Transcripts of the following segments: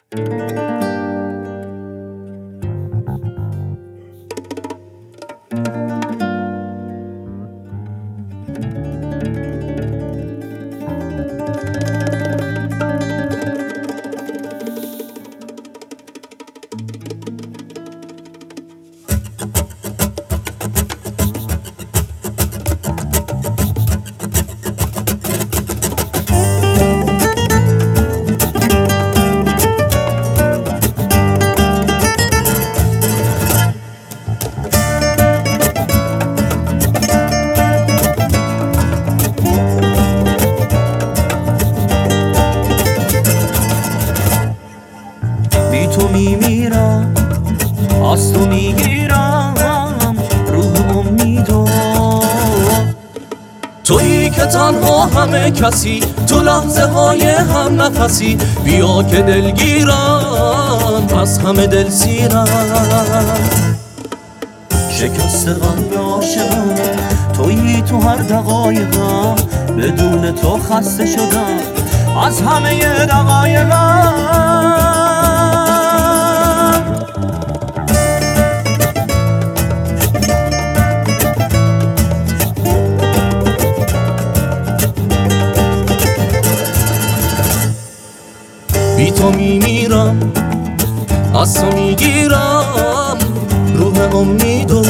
بی تو میمیرم، از تو میگیرم روح امیدو. تویی که تنها همه کسی، تو لحظه های هم نفسی. بیا که دلگیرم، از همه دل سیرم. شکست قلب عاشقم تویی، تو هر دقایقم بدون تو خسته شدم از همه دقایقم. بی تو میمیرم، از تو میگیرم روح امیدو.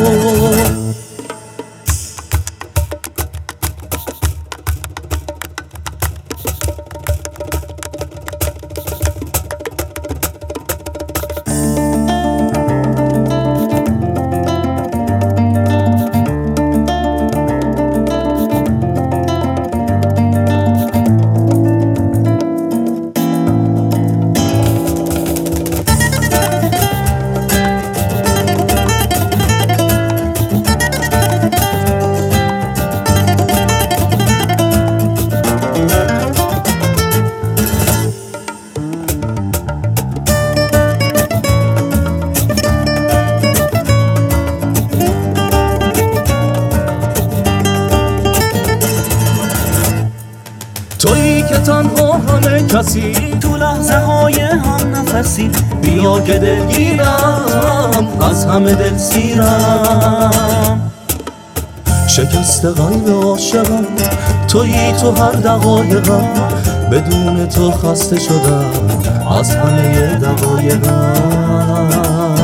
تویی که تنها همه کسی، تو لحظه های هم نفسی. بیا که دلگیرم، از همه دل سیرم. شکست قلب عاشقم تویی، تو هر دقایقم بدون تو خسته شدم از همه دقایقم.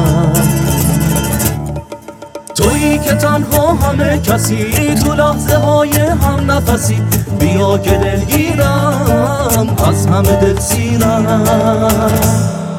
تویی که تنها همه کسی، تو لحظه های هم نفسی. بیا که دلگیرم، از همه دل سیرم.